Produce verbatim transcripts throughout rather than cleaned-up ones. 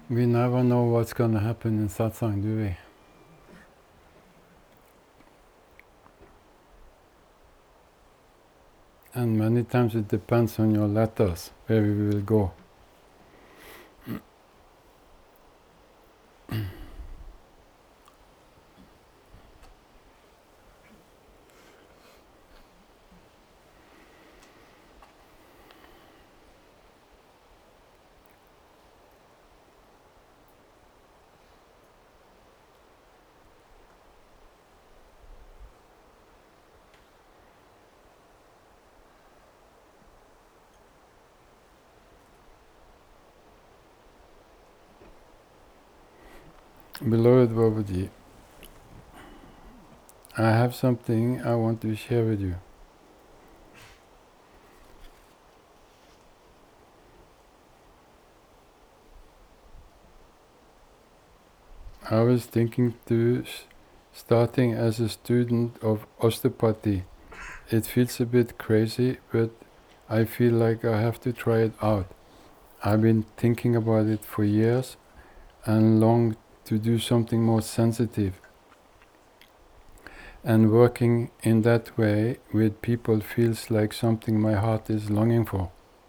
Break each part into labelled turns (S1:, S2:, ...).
S1: We never know what's going to happen in satsang, do we? And many times it depends on your letters, where we will go. Beloved Babaji, I have something I want to share with you. I was thinking to starting as a student of osteopathy. It feels a bit crazy, but I feel like I have to try it out. I've been thinking about it for years and long to do something more sensitive. And working in that way with people feels like something my heart is longing for.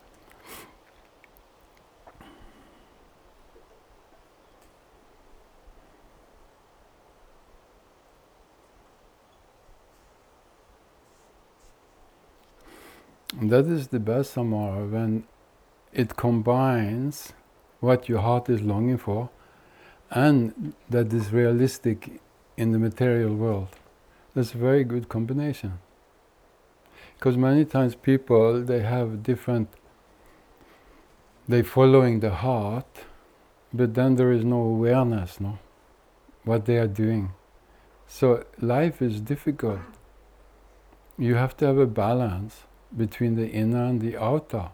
S1: That is the best, Samara, when it combines what your heart is longing for and that is realistic in the material world. That's a very good combination. Because many times people, they have different, they're following the heart, but then there is no awareness, no, what they are doing. So life is difficult. You have to have a balance between the inner and the outer.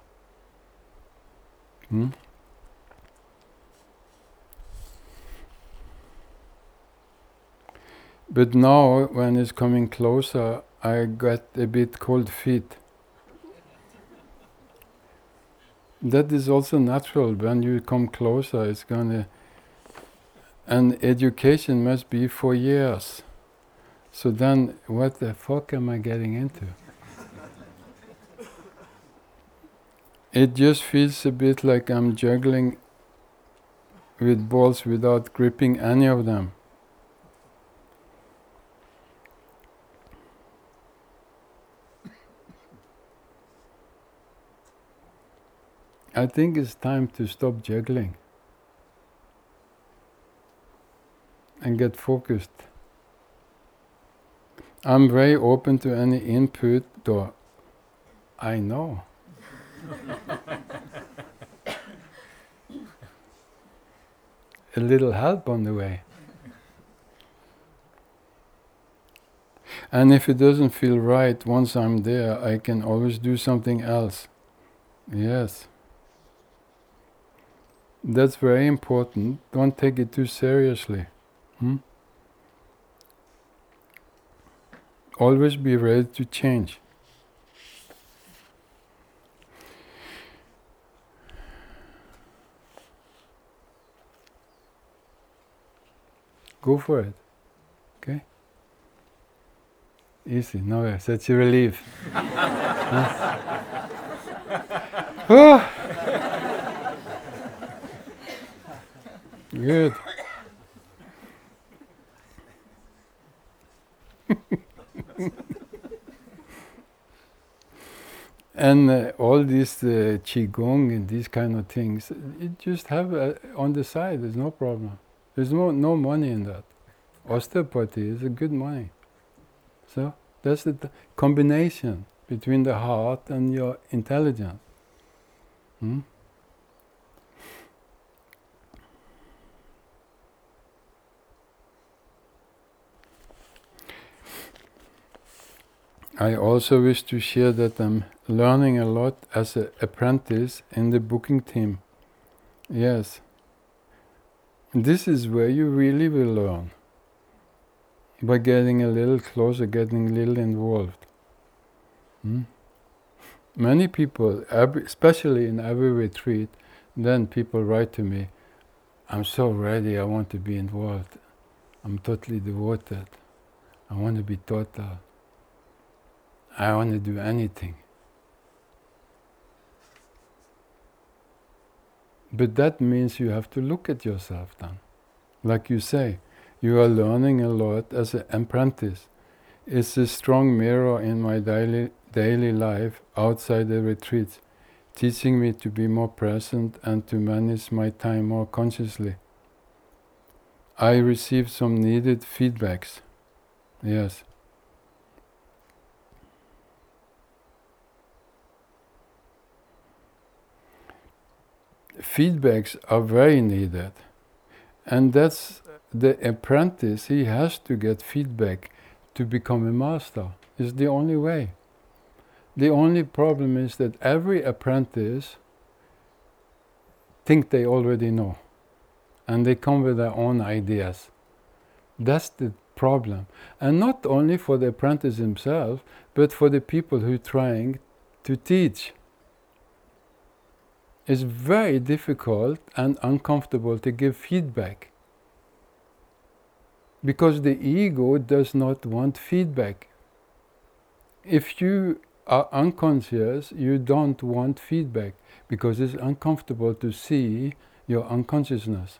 S1: Hmm? But now, when it's coming closer, I got a bit cold feet. That is also natural. When you come closer, it's gonna... And education must be for years. So then, what the fuck am I getting into? It just feels a bit like I'm juggling with balls without gripping any of them. I think it's time to stop juggling and get focused. I'm very open to any input, though I know. A little help on the way. And if it doesn't feel right once I'm there, I can always do something else. Yes. That's very important. Don't take it too seriously. Hmm? Always be ready to change. Go for it. Okay? Easy. No, such a relief. Oh. Good. And uh, all this uh, qigong and these kind of things, you just have uh, on the side. There's no problem. There's no no money in that. Osteopathy is a good money. So that's the t- combination between the heart and your intelligence. Hmm? I also wish to share that I'm learning a lot as an apprentice in the booking team. Yes. This is where you really will learn. By getting a little closer, getting a little involved. Hmm? Many people, every, especially in every retreat, then people write to me, I'm so ready, I want to be involved. I'm totally devoted. I want to be total. I want to do anything. But that means you have to look at yourself then. Like you say, you are learning a lot as an apprentice. It's a strong mirror in my daily, daily life outside the retreats, teaching me to be more present and to manage my time more consciously. I received some needed feedbacks. Yes. Feedbacks are very needed. And that's the apprentice, he has to get feedback to become a master. It's the only way. The only problem is that every apprentice think they already know. And they come with their own ideas. That's the problem. And not only for the apprentice himself, but for the people who are trying to teach. It's very difficult and uncomfortable to give feedback. Because the ego does not want feedback. If you are unconscious, you don't want feedback, because it's uncomfortable to see your unconsciousness.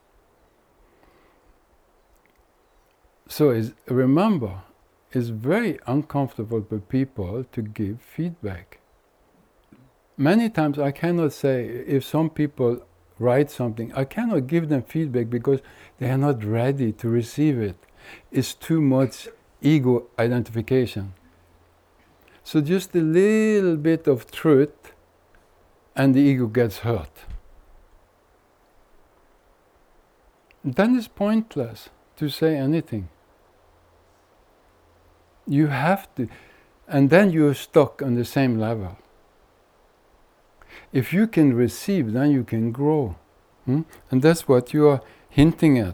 S1: So it's, remember, it's very uncomfortable for people to give feedback. Many times I cannot say, if some people write something, I cannot give them feedback because they are not ready to receive it. It's too much ego identification. So just a little bit of truth and the ego gets hurt. Then it's pointless to say anything. You have to, and then you're stuck on the same level. If you can receive, then you can grow. Hmm? And that's what you are hinting at.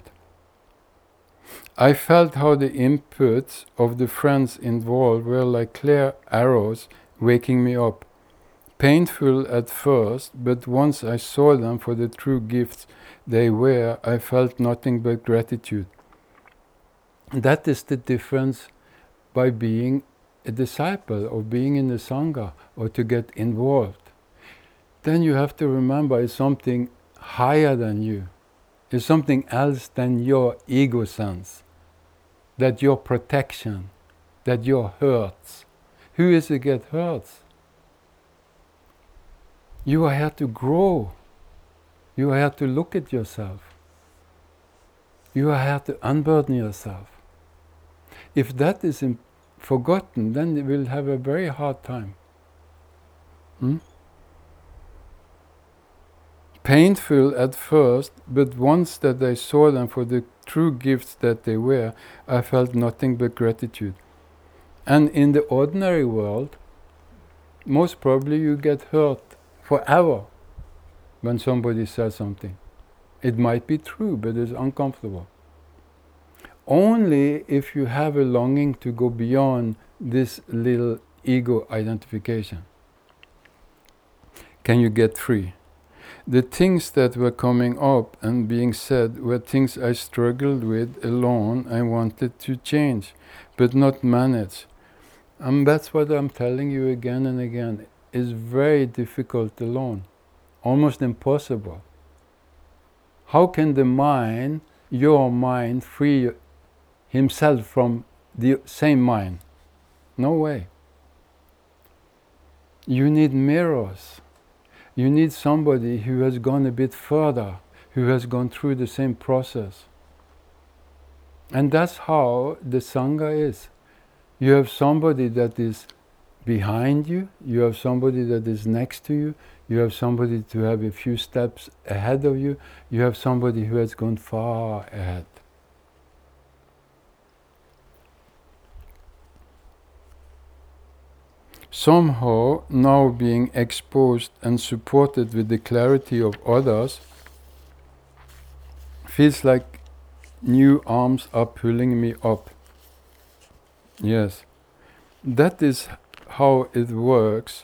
S1: I felt how the inputs of the friends involved were like clear arrows waking me up. Painful at first, but once I saw them for the true gifts they were, I felt nothing but gratitude. That is the difference by being a disciple or being in the Sangha or to get involved. Then you have to remember it's something higher than you. It's something else than your ego sense. That your protection, that your hurts. Who is it get hurts? You are here to grow. You are here to look at yourself. You are here to unburden yourself. If that is in, forgotten, then you will have a very hard time. Hmm? Painful at first, but once that I saw them for the true gifts that they were, I felt nothing but gratitude. And in the ordinary world, most probably you get hurt forever when somebody says something. It might be true, but it's uncomfortable. Only if you have a longing to go beyond this little ego identification can you get free. The things that were coming up and being said were things I struggled with alone. I wanted to change, but not manage. And that's what I'm telling you again and again. It's very difficult alone, almost impossible. How can the mind, your mind, free himself from the same mind? No way. You need mirrors. You need somebody who has gone a bit further, who has gone through the same process. And that's how the Sangha is. You have somebody that is behind you, you have somebody that is next to you, you have somebody to have a few steps ahead of you, you have somebody who has gone far ahead. Somehow, now being exposed and supported with the clarity of others, feels like new arms are pulling me up. Yes, that is how it works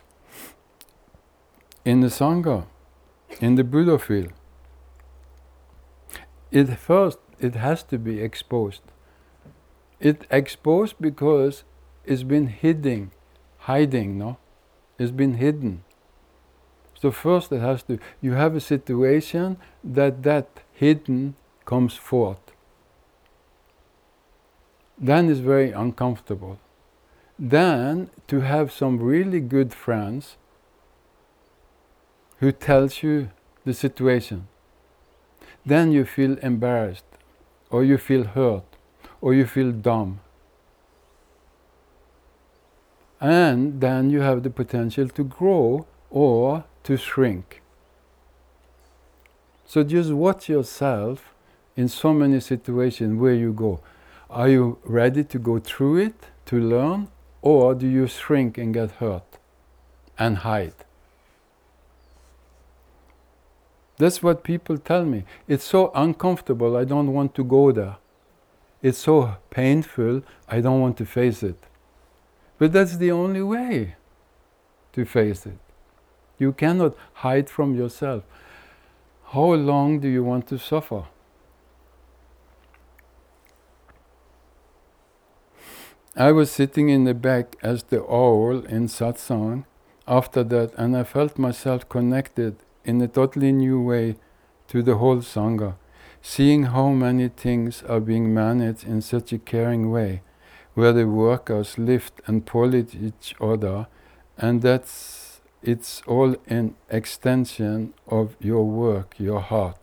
S1: in the Sangha, in the Buddha field. it first, it has to be exposed. It exposed because it's been hiding, hiding, no? It's been hidden. So first it has to, you have a situation that that hidden comes forth. Then it's very uncomfortable. Then to have some really good friends who tells you the situation, then you feel embarrassed, or you feel hurt, or you feel dumb. And then you have the potential to grow or to shrink. So just watch yourself in so many situations where you go. Are you ready to go through it, to learn, or do you shrink and get hurt and hide? That's what people tell me. It's so uncomfortable, I don't want to go there. It's so painful, I don't want to face it. But that's the only way to face it. You cannot hide from yourself. How long do you want to suffer? I was sitting in the back as the owl in satsang after that, and I felt myself connected in a totally new way to the whole Sangha, seeing how many things are being managed in such a caring way, where the workers lift and polish each other, and that's it's all an extension of your work, your heart.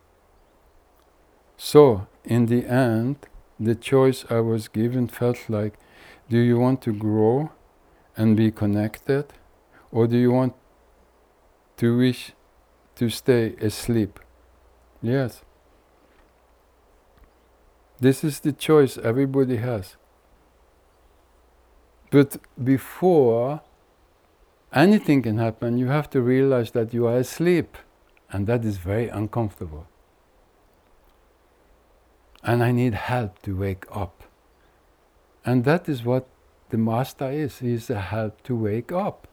S1: So, in the end, the choice I was given felt like, do you want to grow and be connected, or do you want to wish to stay asleep? Yes. This is the choice everybody has. But before anything can happen, you have to realize that you are asleep, and that is very uncomfortable. And I need help to wake up. And that is what the Master is. He is a help to wake up.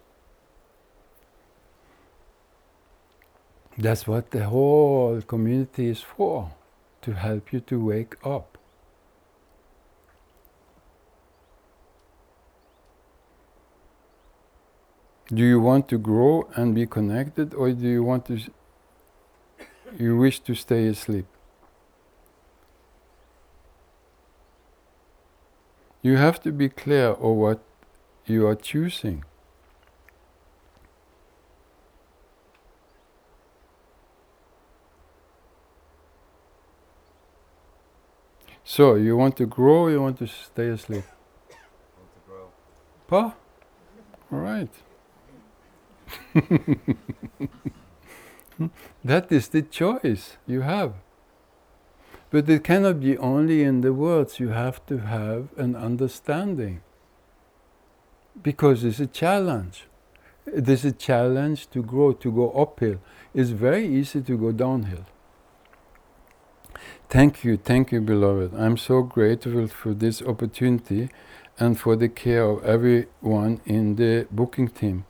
S1: That's what the whole community is for, to help you to wake up. Do you want to grow and be connected, or do you want to, you wish to stay asleep? You have to be clear of what you are choosing. So, you want to grow or you want to stay asleep?
S2: I want to grow.
S1: Pa? All right. That is the choice you have. But it cannot be only in the words, you have to have an understanding. Because it's a challenge. It is a challenge to grow, to go uphill. It's very easy to go downhill. Thank you, thank you, beloved. I'm so grateful for this opportunity and for the care of everyone in the booking team.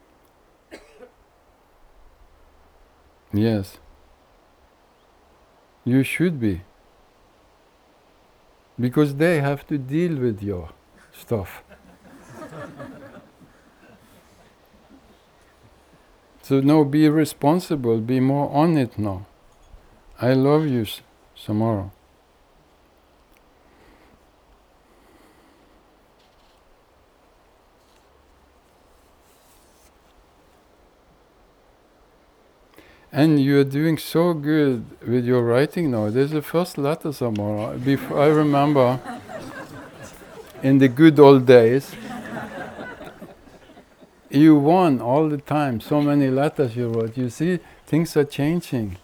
S1: Yes. You should be. Because they have to deal with your stuff. So no, be responsible, be more on it now. I love you, Samara. And you're doing so good with your writing now. There's the first letter, Samara. Before, I remember in the good old days, you won all the time. So many letters you wrote. You see, things are changing.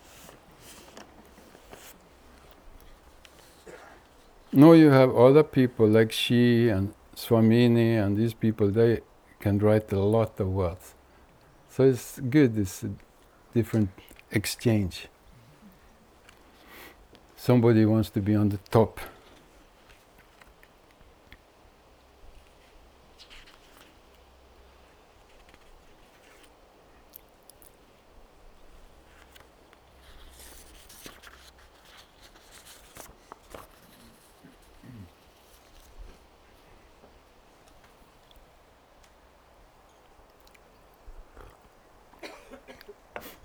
S1: No, you have other people like she and Swamini and these people, they can write a lot of words. So it's good, it's a different exchange. Somebody wants to be on the top.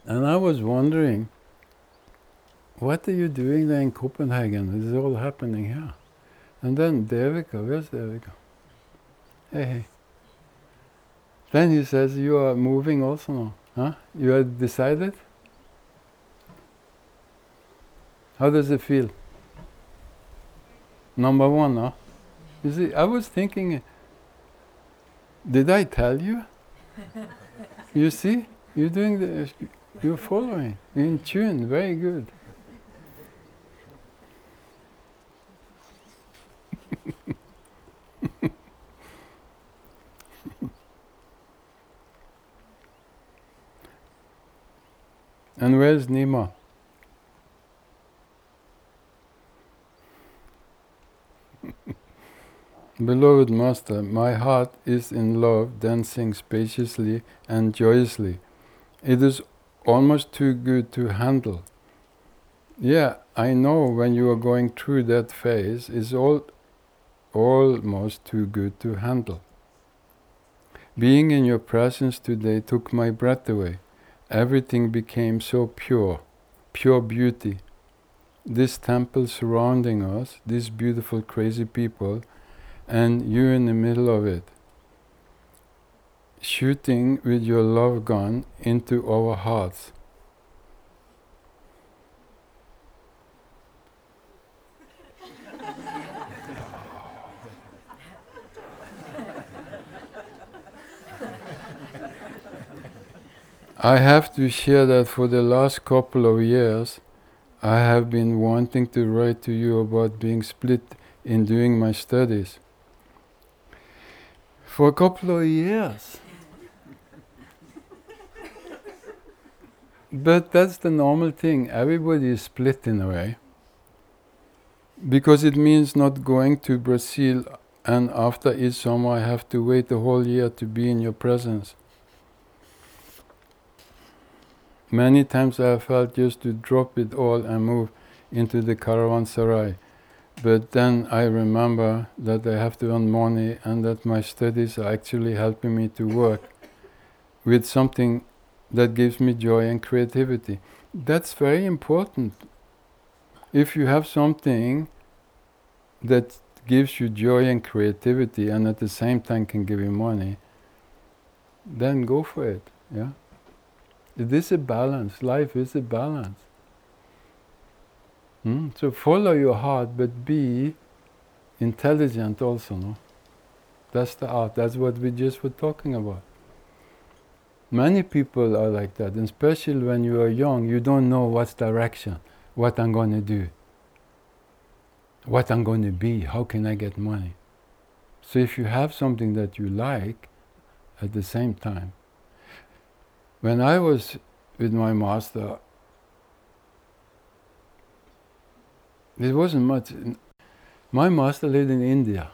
S1: And I was wondering, what are you doing there in Copenhagen? This is all happening here. And then Devika, where's Devika? Hey, hey. Then he says, you are moving also now. Huh? You have decided? How does it feel? Number one, huh? You see, I was thinking, did I tell you? You see? You're doing the, you're following, you're in tune, very good. And where's Nima? Beloved Master, my heart is in love, dancing spaciously and joyously. It is almost too good to handle. Yeah, I know when you are going through that phase, it's all almost too good to handle. Being in your presence today took my breath away. Everything became so pure, pure beauty. This temple surrounding us, these beautiful crazy people, and you in the middle of it, shooting with your love gun into our hearts. I have to share that for the last couple of years, I have been wanting to write to you about being split in doing my studies. For a couple of years. But that's the normal thing. Everybody is split in a way. Because it means not going to Brazil, and after each summer I have to wait a whole year to be in your presence. Many times I have felt just to drop it all and move into the caravanserai. But then I remember that I have to earn money and that my studies are actually helping me to work with something that gives me joy and creativity. That's very important. If you have something that gives you joy and creativity and at the same time can give you money, then go for it. Yeah. It is a balance. Life is a balance. Hmm? So follow your heart, but be intelligent also. No, that's the art. That's what we just were talking about. Many people are like that, and especially when you are young, you don't know what's direction, what I'm going to do, what I'm going to be, how can I get money. So if you have something that you like, at the same time. When I was with my master, it wasn't much. My master lived in India.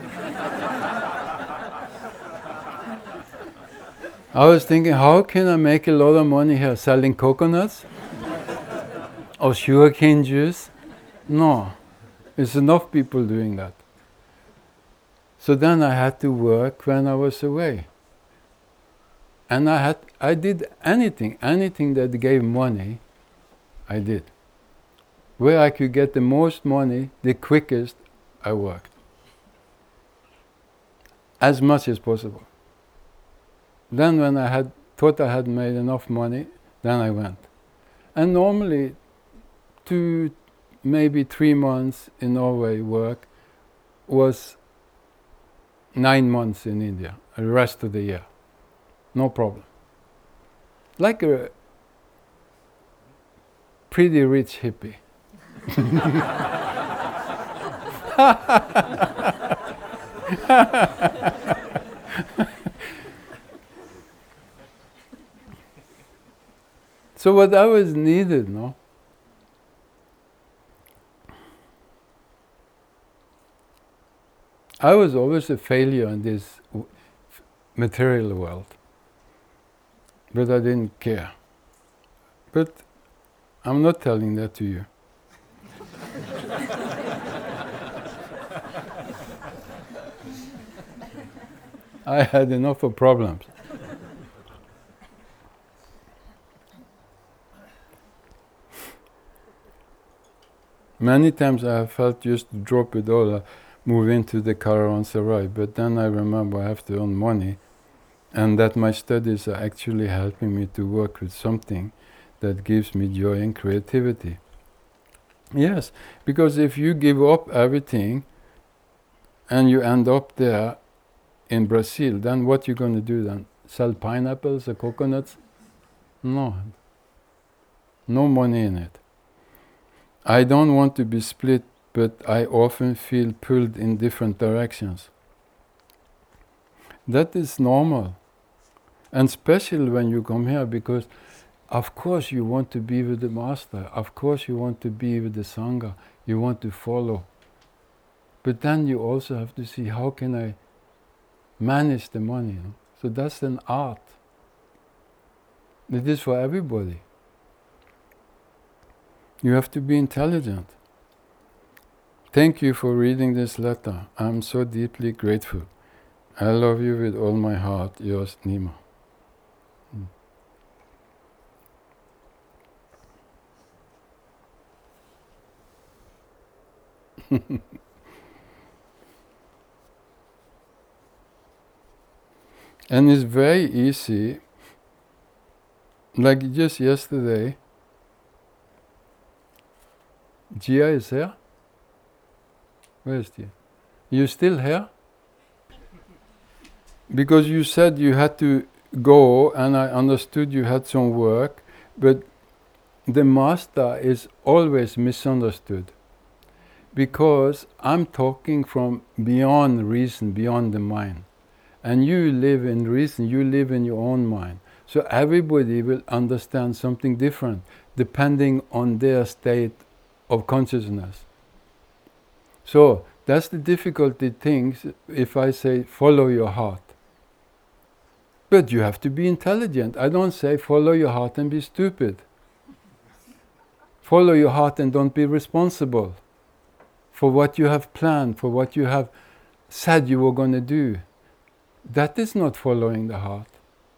S1: I was thinking, how can I make a lot of money here selling coconuts or sugarcane juice? No, there's enough people doing that. So then I had to work when I was away. And I had, I did anything, anything that gave money, I did. Where I could get the most money, the quickest, I worked. As much as possible. Then when I had thought I had made enough money, then I went. And normally, two, maybe three months in Norway work was nine months in India, the rest of the year. No problem. Like a pretty rich hippie. So what I was needed, no? I was always a failure in this w- material world. But I didn't care. But I'm not telling that to you. I had enough of problems. Many times I have felt just to drop it all, uh, move into the caravanserai, but then I remember I have to earn money, and that my studies are actually helping me to work with something that gives me joy and creativity. Yes, because if you give up everything and you end up there in Brazil, then what you going to do then? Sell pineapples or coconuts? No. No money in it. I don't want to be split, but I often feel pulled in different directions. That is normal. And especially when you come here, because of course you want to be with the Master, of course you want to be with the Sangha, you want to follow. But then you also have to see, how can I manage the money? You know? So that's an art. It is for everybody. You have to be intelligent. Thank you for reading this letter. I'm so deeply grateful. I love you with all my heart. Yours, Nima. And it's very easy. Like just yesterday, Jia is here? Where is Jia? You still here? Because you said you had to go, and I understood you had some work, but the Master is always misunderstood. Because I'm talking from beyond reason, beyond the mind. And you live in reason, you live in your own mind. So everybody will understand something different depending on their state of consciousness. So that's the difficulty things if I say follow your heart. But you have to be intelligent. I don't say follow your heart and be stupid. Follow your heart and don't be responsible for what you have planned, for what you have said you were going to do. That is not following the heart.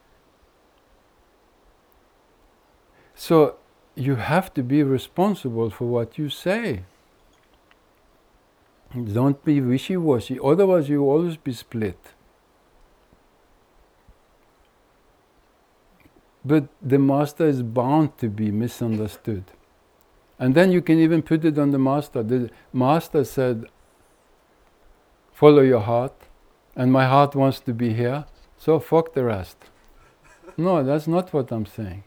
S1: So you have to be responsible for what you say. Don't be wishy-washy, otherwise you will always be split. But the Master is bound to be misunderstood. And then you can even put it on the Master. The Master said, follow your heart, and my heart wants to be here, so fuck the rest. No, that's not what I'm saying.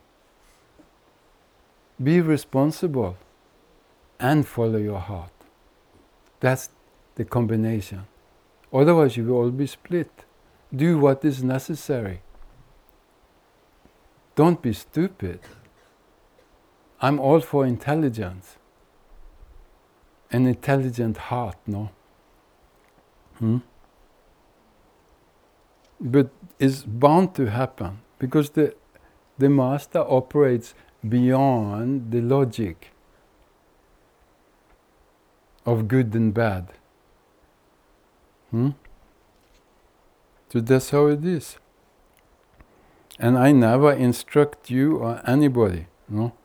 S1: Be responsible and follow your heart. That's the combination. Otherwise you will all be split. Do what is necessary. Don't be stupid. I'm all for intelligence. An intelligent heart, no? Hmm? But it's bound to happen because the, the Master operates beyond the logic of good and bad. Hmm? So that's how it is. And I never instruct you or anybody, no?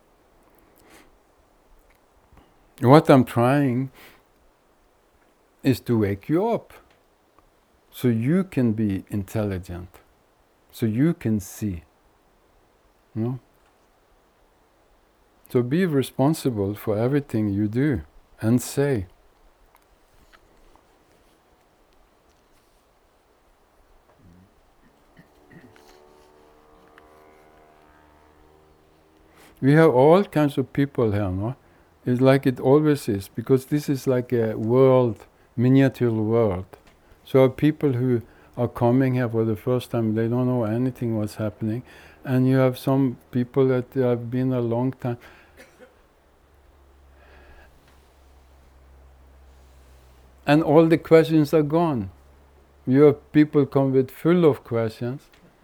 S1: What I'm trying is to wake you up so you can be intelligent, so you can see, no? So be responsible for everything you do and say. We have all kinds of people here, no? It's like it always is, because this is like a world, miniature world. So people who are coming here for the first time, they don't know anything what's happening. And you have some people that have been a long time. And all the questions are gone. You have people come with full of questions.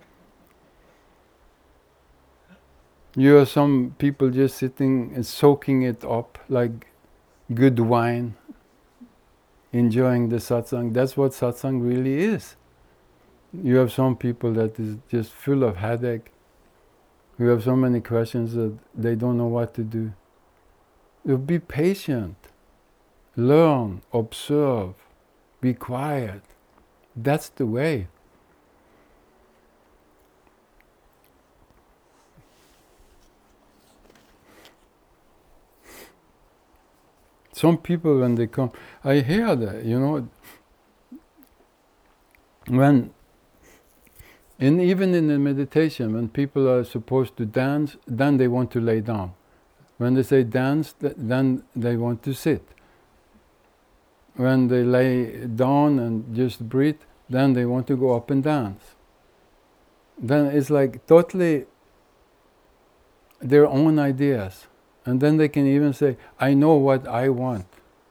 S1: You have some people just sitting and soaking it up like good wine, enjoying the satsang. That's what satsang really is. You have some people that is just full of headache. You have so many questions that they don't know what to do. You be patient. learn, observe, be quiet. That's the way. Some people, when they come, I hear that, you know, when, in, even in the meditation, when people are supposed to dance, then they want to lay down. When they say dance, th- then they want to sit. When they lay down and just breathe, then they want to go up and dance. Then it's like totally their own ideas. And then they can even say, I know what I want.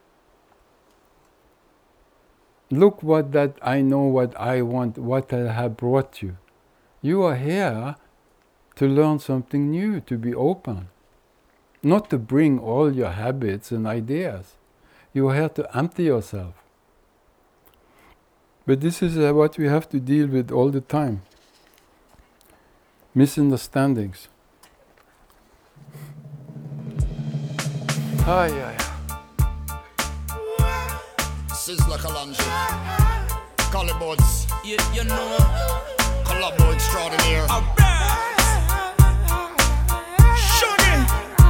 S1: Look what that I know what I want, what I have brought you. You are here to learn something new, to be open. Not to bring all your habits and ideas. You are here to empty yourself. But this is uh, what we have to deal with all the time. Misunderstandings. Hi, hi.
S3: Sizzla Kalonji, Collybuds,
S4: You, you know,
S3: Collabo extraordinaire.
S4: Sugar.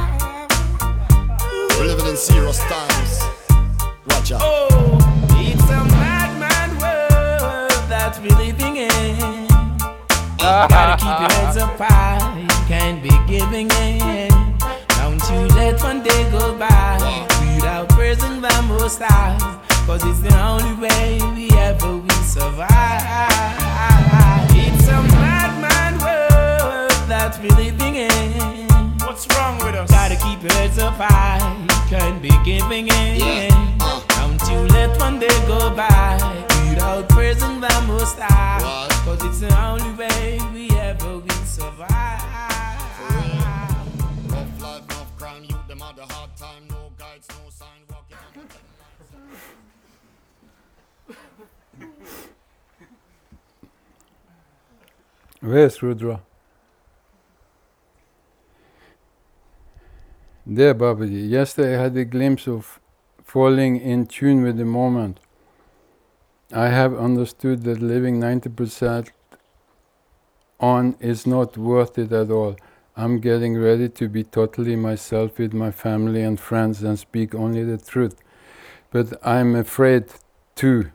S3: We're living in serious times. Watch out.
S4: Oh, it's a mad, mad world that we're living in. Gotta keep your heads up high, you can't be giving in. Don't you let one day go by without praising the Most High, cause it's the only way we ever will survive. It's a mad, mad world that we're living in. What's wrong with us? Gotta keep your heads up high, you can't be giving in.
S3: Yeah, uh.
S4: Don't you let one day go by without praising the Most High,
S3: What?
S4: cause it's the only way we ever will survive.
S3: Rough life, rough crime, youth, them had a hard time. No guides, no sign, walking on the
S1: Where's Rudra? There, Babaji. Yesterday I had a glimpse of falling in tune with the moment. I have understood that living ninety percent on is not worth it at all. I'm getting ready to be totally myself with my family and friends and speak only the truth. But I'm afraid too.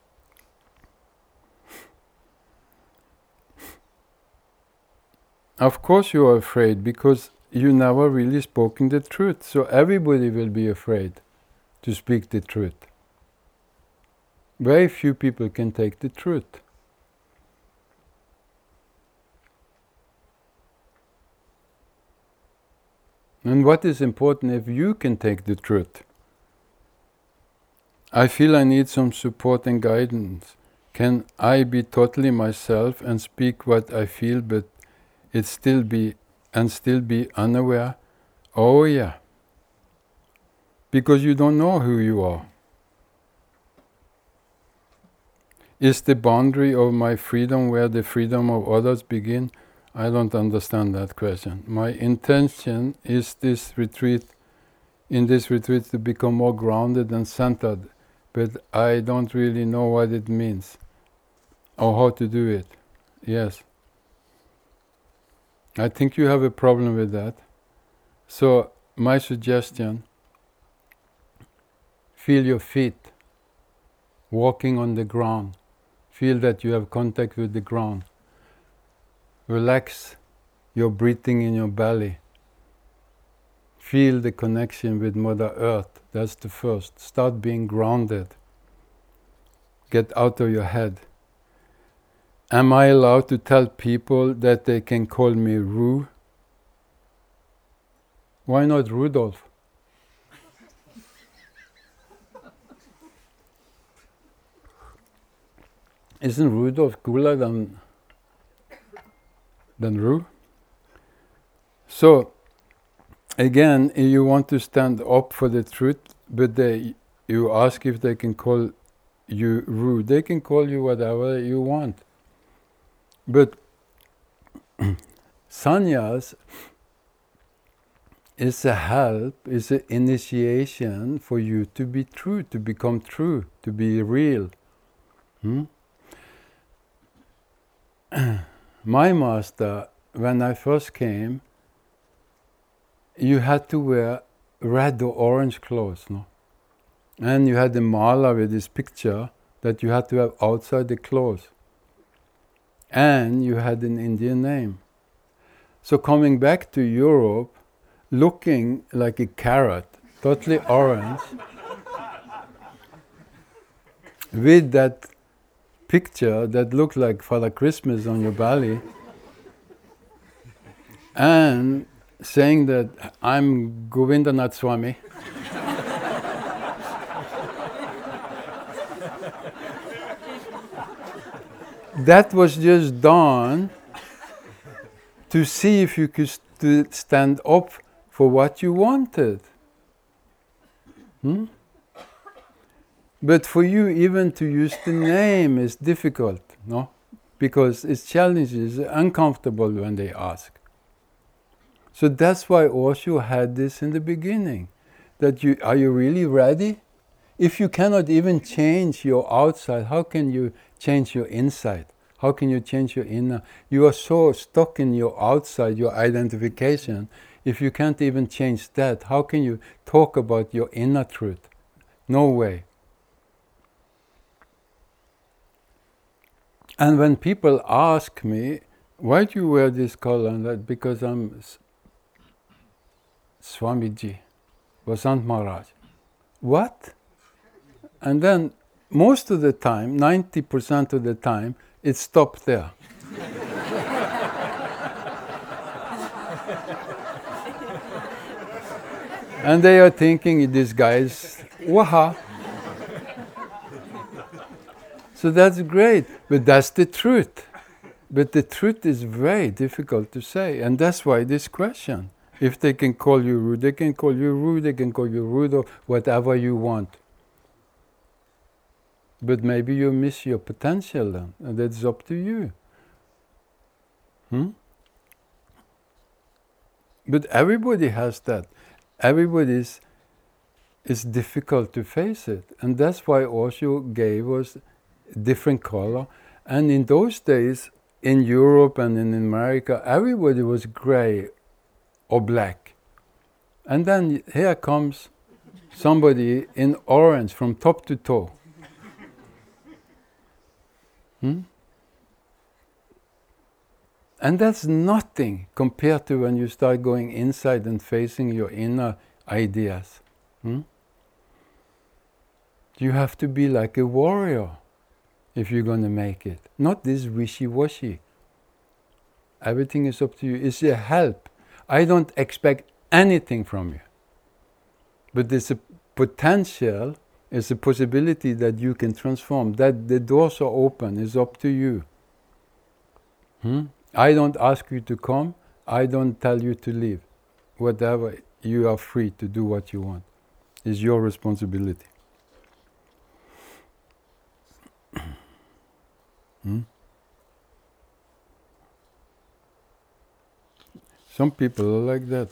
S1: Of course you are afraid, because you never really spoken the truth. So everybody will be afraid to speak the truth. Very few people can take the truth. And what is important if you can take the truth? I feel I need some support and guidance. Can I be totally myself and speak what I feel, but it still be and still be unaware? Oh yeah. Because you don't know who you are. Is the boundary of my freedom where the freedom of others begin? I don't understand that question. My intention is this retreat, in this retreat, to become more grounded and centered, but I don't really know what it means or how to do it. Yes. I think you have a problem with that. So my suggestion, feel your feet walking on the ground. Feel that you have contact with the ground. Relax your breathing in your belly. Feel the connection with Mother Earth. That's the first. Start being grounded. Get out of your head. Am I allowed to tell people that they can call me Ru? Why not Rudolph? Isn't Rudolph cooler than, than Ru? So, again, you want to stand up for the truth, but they, you ask if they can call you Ru. They can call you whatever you want. But sannyas is a help, is an initiation for you to be true, to become true, to be real. Hmm? My master, when I first came, you had to wear red or orange clothes, no? And you had the mala with this picture that you had to have outside the clothes. And you had an Indian name. So coming back to Europe, looking like a carrot, totally orange, with that picture that looked like Father Christmas on your belly, and saying that I'm Govindanath Swami. That was just done to see if you could st- stand up for what you wanted. Hmm? But for you, even to use the name is difficult, no? Because it's challenging, it's uncomfortable when they ask. So that's why Osho had this in the beginning. That you are you really ready? If you cannot even change your outside, how can you change your inside? How can you change your inner? You are so stuck in your outside, your identification. If you can't even change that, how can you talk about your inner truth? No way. And when people ask me, why do you wear this color and that? Because I'm S- Swamiji, Vasant Maharaj. What? And then most of the time, ninety percent of the time, it stopped there. And they are thinking, this guy's waha. So that's great, but that's the truth. But the truth is very difficult to say, and that's why this question. If they can call you rude, they can call you rude, they can call you rude or whatever you want. But maybe you miss your potential then, and that's up to you. Hmm? But everybody has that. Everybody is, is difficult to face it. And that's why Osho gave us different color. And in those days, in Europe and in America, everybody was gray or black. And then here comes somebody in orange from top to toe. Hmm? And that's nothing compared to when you start going inside and facing your inner ideas. Hmm? You have to be like a warrior if you're going to make it. Not this wishy-washy. Everything is up to you. It's a help. I don't expect anything from you. But there's a potential, it's a possibility that you can transform. That the doors are open, it's up to you. Hmm? I don't ask you to come, I don't tell you to leave. Whatever, you are free to do what you want. It's your responsibility. Hmm? Some people are like that.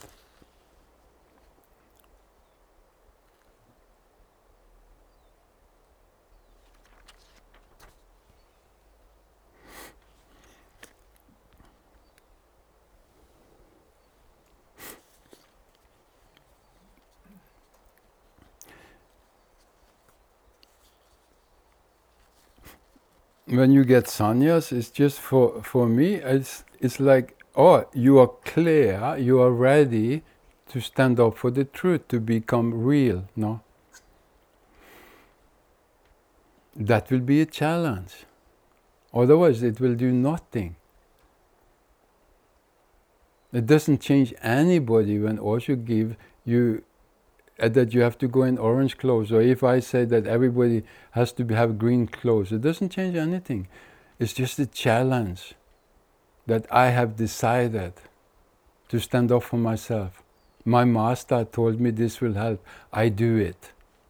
S1: When you get sannyas, it's just for, for me, it's, it's like, oh, you are clear, you are ready to stand up for the truth, to become real, no? That will be a challenge. Otherwise, it will do nothing. It doesn't change anybody when Osho give you uh, that you have to go in orange clothes, or if I say that everybody has to be, have green clothes. It doesn't change anything. It's just a challenge that I have decided to stand up for myself. My master told me this will help. I do it.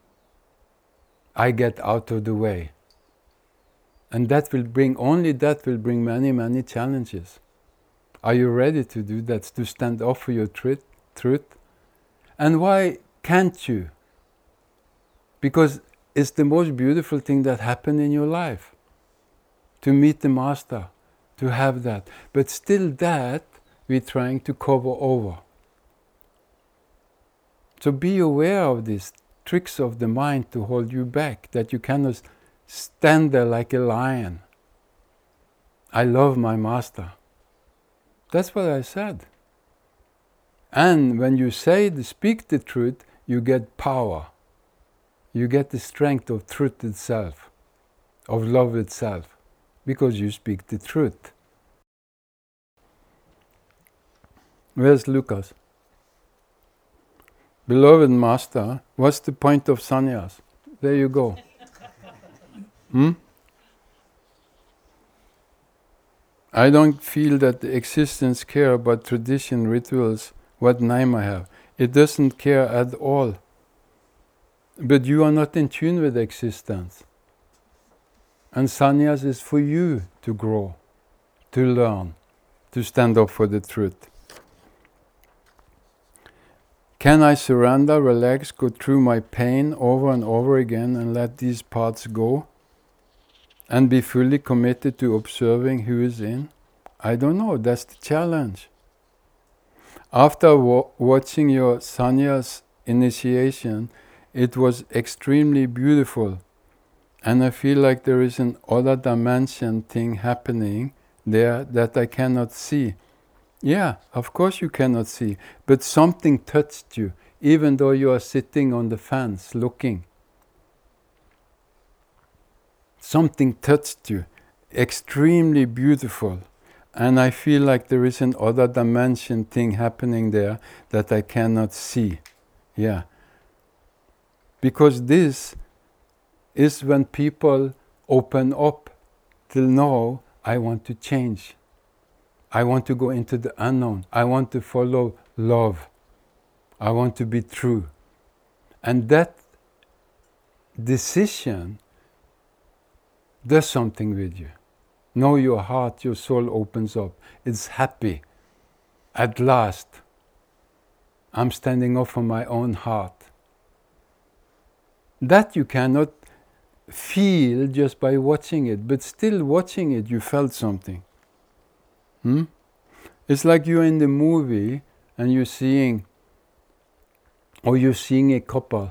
S1: I get out of the way. And that will bring, only that will bring many, many challenges. Are you ready to do that, to stand up for your truth? truth? And why can't you? Because it's the most beautiful thing that happened in your life. To meet the Master, to have that. But still that we're trying to cover over. So be aware of these tricks of the mind to hold you back, that you cannot stand there like a lion. I love my Master. That's what I said. And when you say, the, speak the truth, you get power. You get the strength of truth itself, of love itself, because you speak the truth. Where's Lucas? Beloved Master, what's the point of sannyas? There you go. Hmm? I don't feel that the existence care about tradition, rituals, what name I have. It doesn't care at all. But you are not in tune with existence. And sannyas is for you to grow, to learn, to stand up for the truth. Can I surrender, relax, go through my pain over and over again and let these parts go? And be fully committed to observing who is in? I don't know, that's the challenge. After wa- watching your sannyas initiation, it was extremely beautiful. And I feel like there is an other dimension thing happening there that I cannot see. Yeah, of course you cannot see, but something touched you, even though you are sitting on the fence looking. Something touched you, extremely beautiful. And I feel like there is an other dimension thing happening there that I cannot see. Yeah. Because this is when people open up till now, I want to change. I want to go into the unknown. I want to follow love. I want to be true. And that decision does something with you. Now your heart, your soul opens up. It's happy. At last, I'm standing up for my own heart. That you cannot feel just by watching it, but still watching it, you felt something. Hmm? It's like you're in the movie and you're seeing, or you're seeing a couple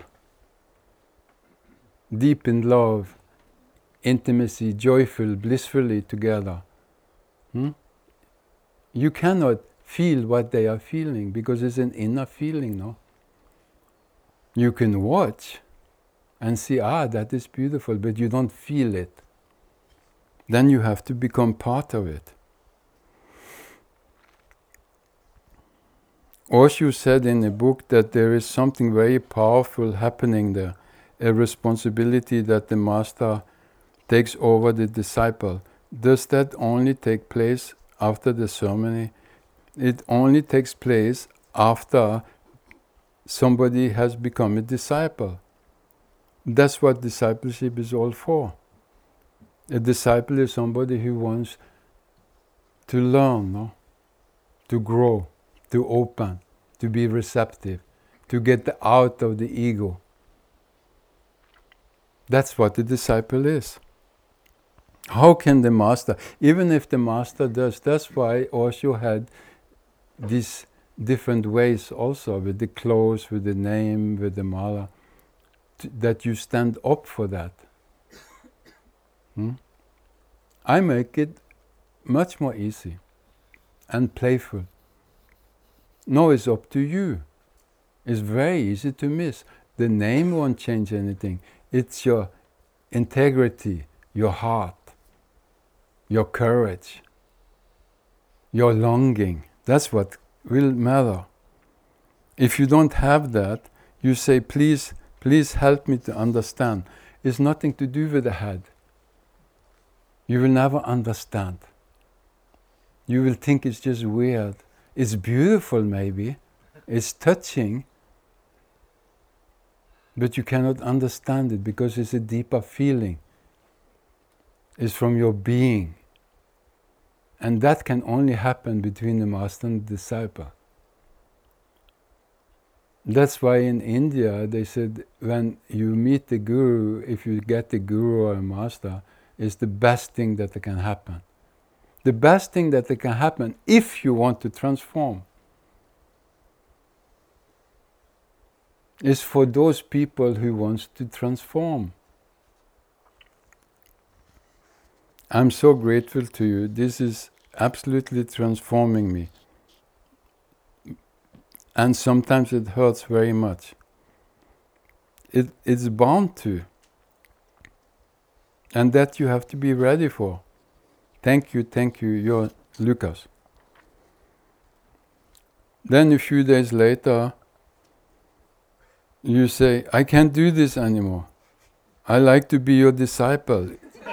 S1: deep in love, intimacy, joyful, blissfully together. Hmm? You cannot feel what they are feeling because it's an inner feeling, no? You can watch and see, ah, that is beautiful, but you don't feel it. Then you have to become part of it. Osho said in a book that there is something very powerful happening there, a responsibility that the Master takes over the disciple. Does that only take place after the ceremony? It only takes place after somebody has become a disciple. That's what discipleship is all for. A disciple is somebody who wants to learn, no? To grow, to open, to be receptive, to get out of the ego. That's what the disciple is. How can the Master, even if the Master does, that's why Osho had these different ways also, with the clothes, with the name, with the mala, t- that you stand up for that. Hmm? I make it much more easy and playful. No, it's up to you. It's very easy to miss. The name won't change anything. It's your integrity, your heart, your courage, your longing. That's what will matter. If you don't have that, you say, please, please help me to understand. It's nothing to do with the head. You will never understand. You will think it's just weird. It's beautiful maybe, it's touching, but you cannot understand it because it's a deeper feeling. It's from your being. And that can only happen between the Master and the disciple. That's why in India they said when you meet the guru, if you get the guru or a master, is the best thing that can happen. The best thing that can happen if you want to transform is for those people who wants to transform. I'm so grateful to you. This is absolutely transforming me. And sometimes it hurts very much. It, it's bound to. And that you have to be ready for. Thank you, thank you, you're Lucas. Then a few days later, you say, I can't do this anymore. I like to be your disciple.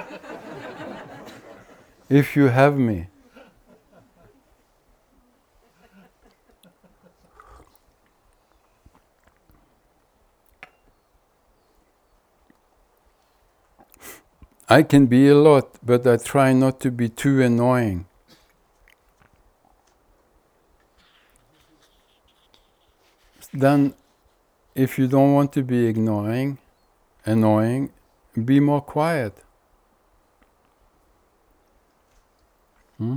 S1: If you have me. I can be a lot, but I try not to be too annoying. Then, if you don't want to be ignoring, annoying, be more quiet. Hmm?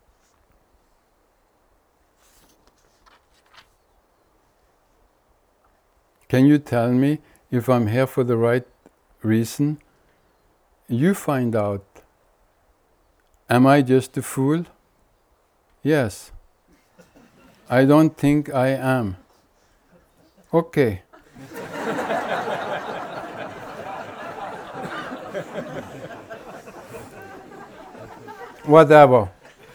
S1: Can you tell me if I'm here for the right reason? You find out. Am I just a fool? Yes. I don't think I am. Okay. Whatever.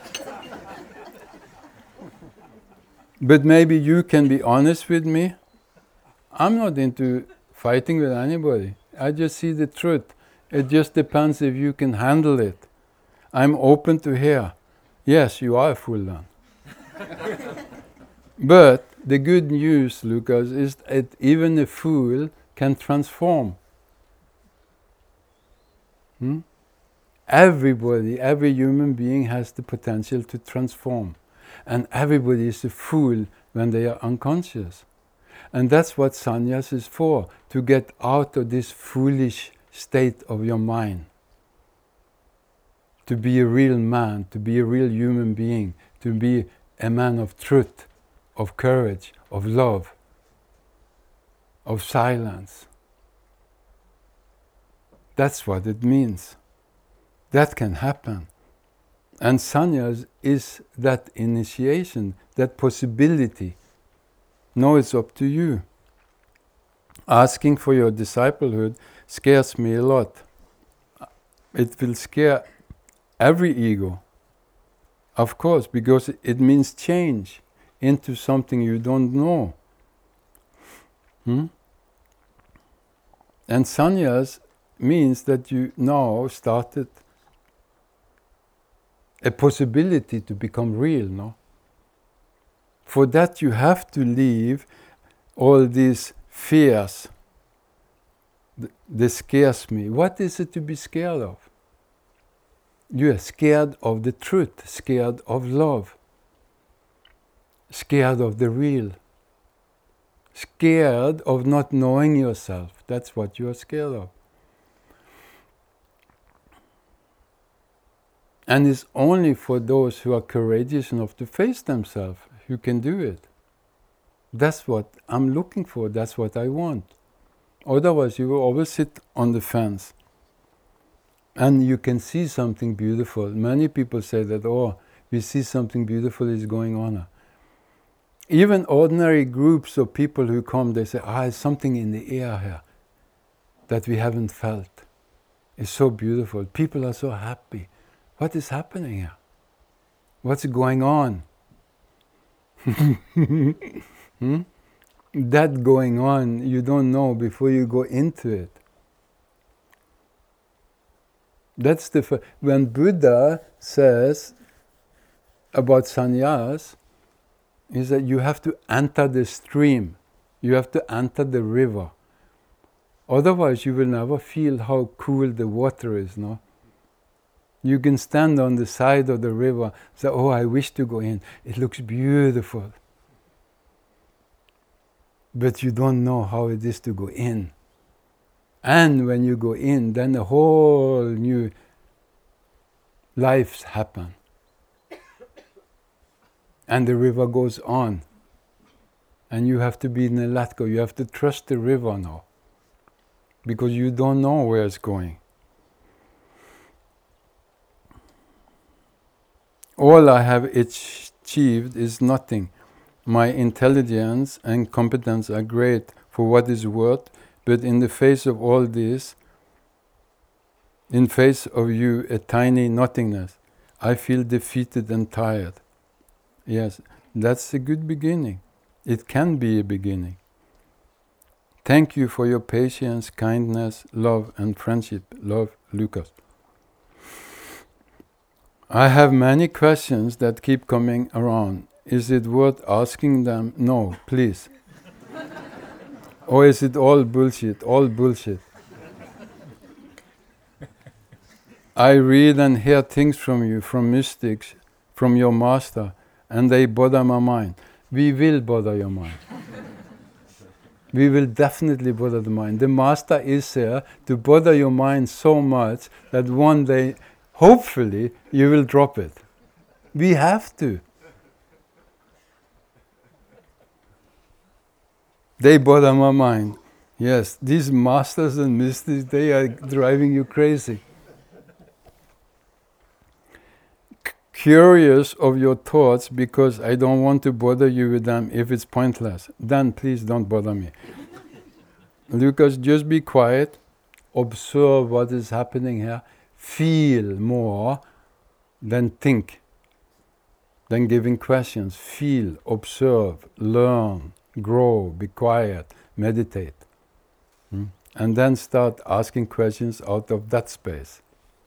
S1: But maybe you can be honest with me. I'm not into fighting with anybody. I just see the truth. It just depends if you can handle it. I'm open to hear. Yes, you are a fool then. But the good news, Lucas, is that even a fool can transform. Hmm? Everybody, every human being has the potential to transform. And everybody is a fool when they are unconscious. And that's what sannyas is for, to get out of this foolish state of your mind. To be a real man, to be a real human being, to be a man of truth, of courage, of love, of silence. That's what it means. That can happen. And sannyas is that initiation, that possibility. Now it's up to you. Asking for your disciplehood scares me a lot. It will scare every ego. Of course, because it means change into something you don't know. Hmm? And sannyas means that you now started a possibility to become real, no? For that you have to leave all these fears. Th- this scares me. What is it to be scared of? You are scared of the truth, scared of love, scared of the real, scared of not knowing yourself. That's what you are scared of. And it's only for those who are courageous enough to face themselves who can do it. That's what I'm looking for, that's what I want. Otherwise you will always sit on the fence. And you can see something beautiful. Many people say that, oh, we see something beautiful is going on. Even ordinary groups of people who come, they say, ah, there's something in the air here that we haven't felt. It's so beautiful. People are so happy. What is happening here? What's going on? hmm? That going on, you don't know before you go into it. That's the f- when Buddha says about sannyas, is that you have to enter the stream, you have to enter the river. Otherwise, you will never feel how cool the water is. No, you can stand on the side of the river, say, "Oh, I wish to go in. It looks beautiful." but you don't know how it is to go in. And when you go in, then a whole new lives happen. And the river goes on. And you have to be in the let go. You have to trust the river now. Because you don't know where it's going. All I have achieved is nothing. My intelligence and competence are great for what is worth, but in the face of all this, in face of you, a tiny nothingness, I feel defeated and tired. Yes, that's a good beginning. It can be a beginning. Thank you for your patience, kindness, love, and friendship. Love, Lucas. I have many questions that keep coming around. Is it worth asking them? No, please. Or is it all bullshit? All bullshit. I read and hear things from you, from mystics, from your master, and they bother my mind. We will bother your mind. We will definitely bother the mind. The master is there to bother your mind so much that one day, hopefully, you will drop it. We have to. They bother my mind. Yes, these masters and mystics, they are driving you crazy. C- curious of your thoughts because I don't want to bother you with them if it's pointless. Then please don't bother me. Lucas, just be quiet. Observe what is happening here. Feel more than think, than giving questions. Feel, observe, learn, grow, be quiet, meditate. Hmm? And then start asking questions out of that space.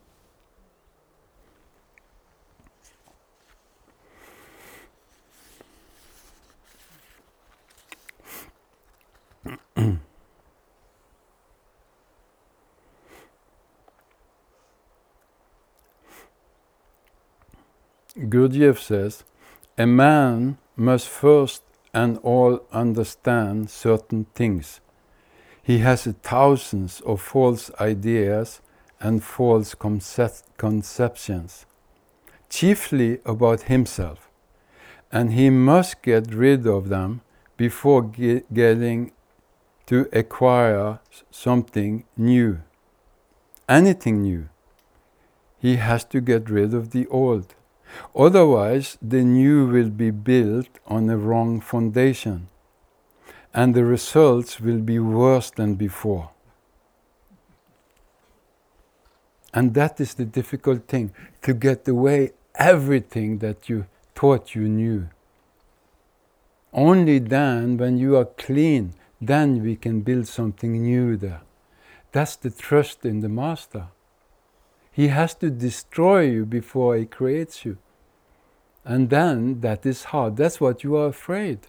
S1: Gurdjieff says, a man must first and all understand certain things. He has thousands of false ideas and false concep- conceptions, chiefly about himself, and he must get rid of them before ge- getting to acquire something new, anything new. He has to get rid of the old. Otherwise, the new will be built on a wrong foundation, and the results will be worse than before. And that is the difficult thing, to get away everything that you thought you knew. Only then, when you are clean, then we can build something new there. That's the trust in the master. He has to destroy you before he creates you. And then that is hard. That's what you are afraid.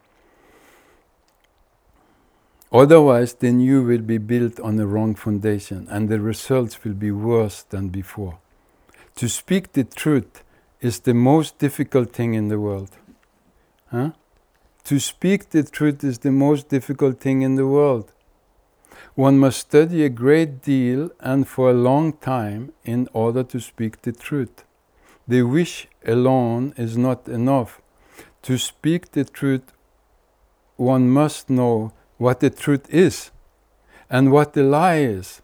S1: Otherwise, the new will be built on a wrong foundation, and the results will be worse than before. To speak the truth is the most difficult thing in the world. Huh? To speak the truth is the most difficult thing in the world. One must study a great deal and for a long time in order to speak the truth. The wish alone is not enough. To speak the truth, one must know what the truth is and what the lie is.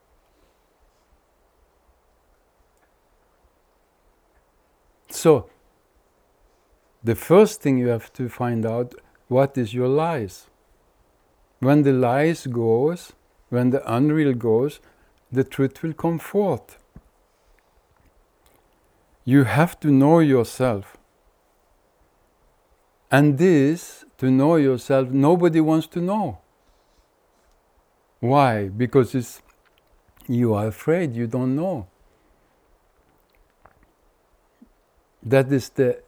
S1: So, the first thing you have to find out, what is your lies? When the lies goes, when the unreal goes, the truth will come forth. You have to know yourself. And this, to know yourself, nobody wants to know. Why? Because it's, you are afraid, you don't know. That is the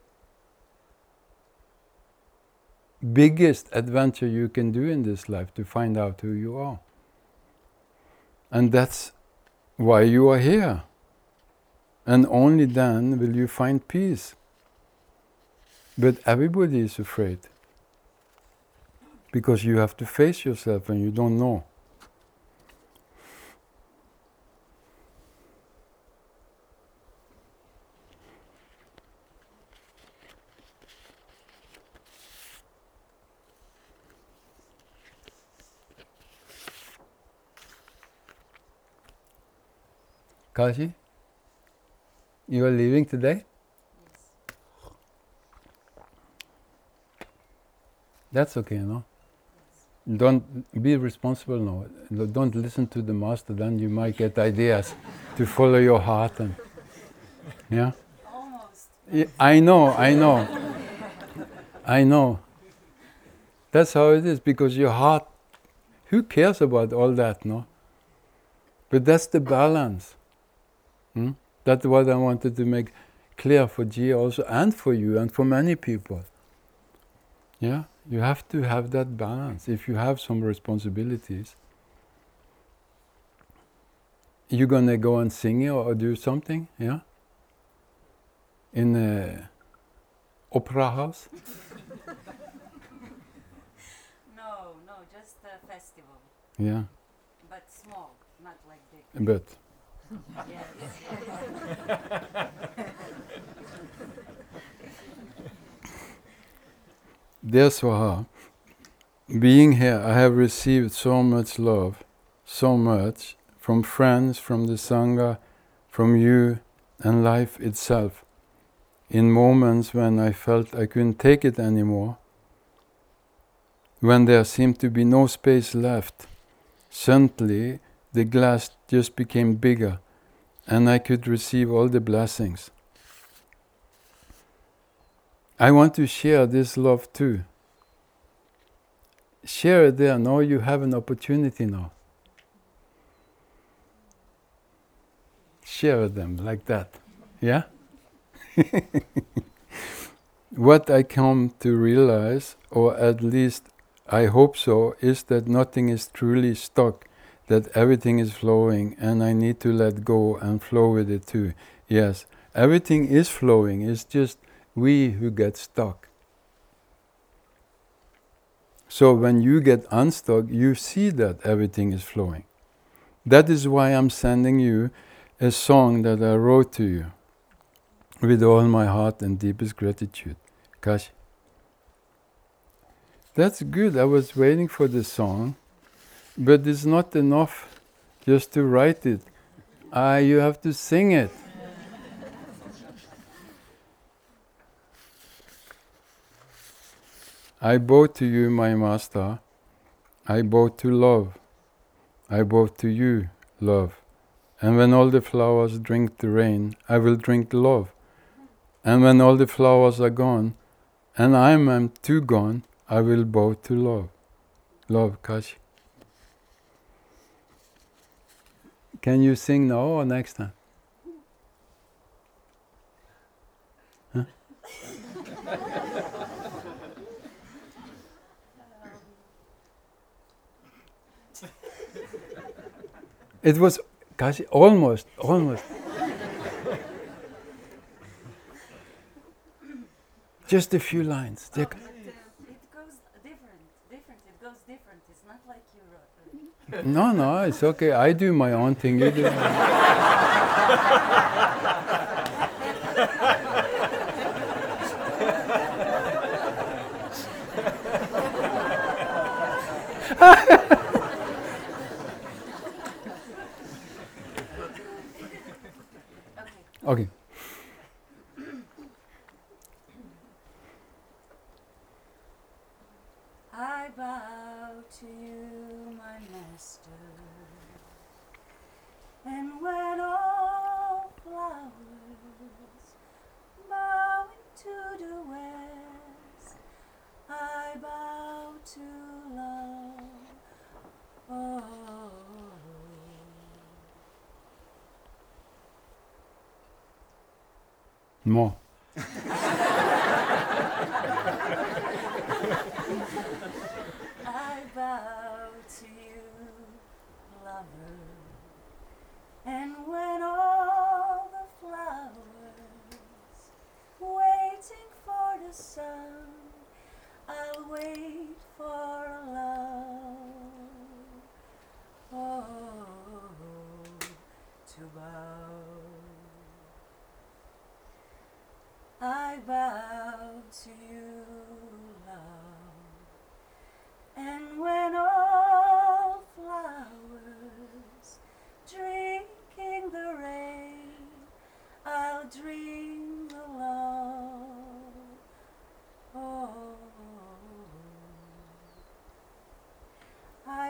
S1: biggest adventure you can do in this life, to find out who you are. And that's why you are here. And only then will you find peace. But everybody is afraid. because you have to face yourself and you don't know. Kashi, you are leaving today? That's okay, no? Yes. Don't be responsible now. Don't listen to the master, then you might get ideas to follow your heart. And yeah?
S5: Almost.
S1: Yeah, I know, I know. I know. That's how it is, because your heart, who cares about all that, no? But that's the balance. Hmm? That's what I wanted to make clear for Jia also, and for you, and for many people. Yeah? You have to have that balance. If you have some responsibilities, you're gonna go and sing or, or do something, yeah? In a opera house?
S5: No, no, just a festival.
S1: Yeah.
S5: But small, not like big.
S1: But
S5: Yes.
S1: dear Swaha, being here, I have received so much love, so much, from friends, from the Sangha, from you, and life itself. In moments when I felt I couldn't take it anymore, when there seemed to be no space left, suddenly the glass just became bigger, and I could receive all the blessings. I want to share this love too. Share it there. Now you have an opportunity now. Share them like that. Yeah? What I come to realize, or at least I hope so, is that nothing is truly stuck, that everything is flowing, and I need to let go and flow with it too. Yes, everything is flowing, it's just we who get stuck. So when you get unstuck, you see that everything is flowing. That is why I'm sending you a song that I wrote to you with all my heart and deepest gratitude. Kashi. That's good. I was waiting for the song, but it's not enough just to write it. Ah, you have to sing it. I bow to you, my master. I bow to love. I bow to you, love. And when all the flowers drink the rain, I will drink love. And when all the flowers are gone, and I am too gone, I will bow to love. Love, Kashi. Can you sing now or next time? Huh? It was, Kashi, almost, almost. Just a few lines.
S5: Oh, but, uh, it goes different, different, it goes different. It's not like you wrote it.
S1: No, no, it's okay. I do my own thing. You do. Okay.
S5: I bow to you, my master, and when all flowers bowing to the west, I bow to love. Oh.
S1: More.
S5: I bow to you, lover, and when all the flowers waiting for the sun, I'll wait for a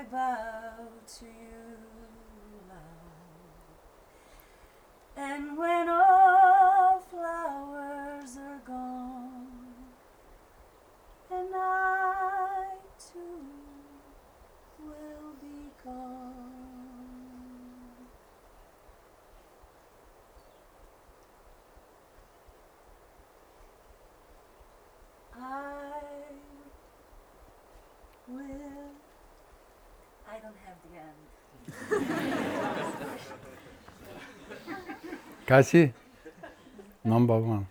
S5: I bow to you, love. And when all flowers are gone, and I too will be gone, I will. I don't have the end.
S1: Kasi, number one.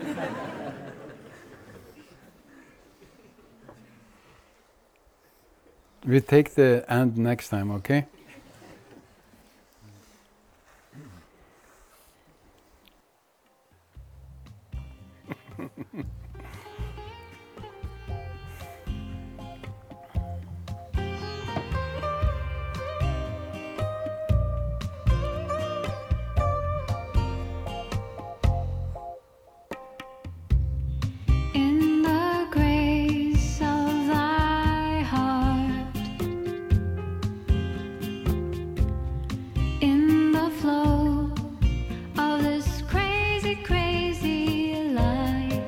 S1: We take the end next time, okay?
S6: In the grace of thy heart, in the flow of this crazy, crazy life,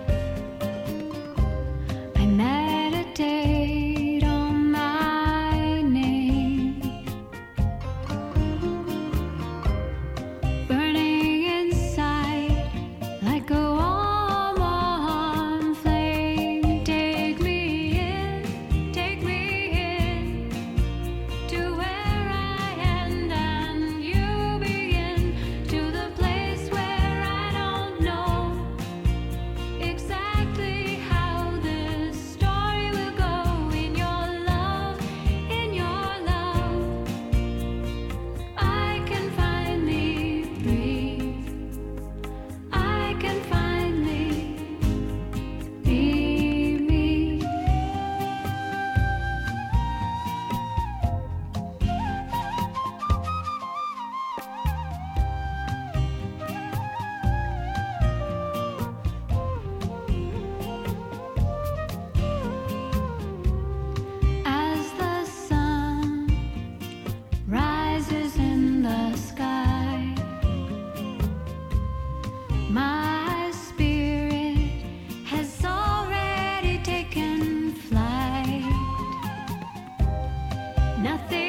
S6: I meditate on thy name, burning inside like a warm, warm flame. Take me in, take me in to where I end and you begin, to the place where I don't know exactly how this story will go. In your love, in your love, I can finally breathe. I can finally be me. As the sun rises in the sky, my spirit has already taken flight. Nothing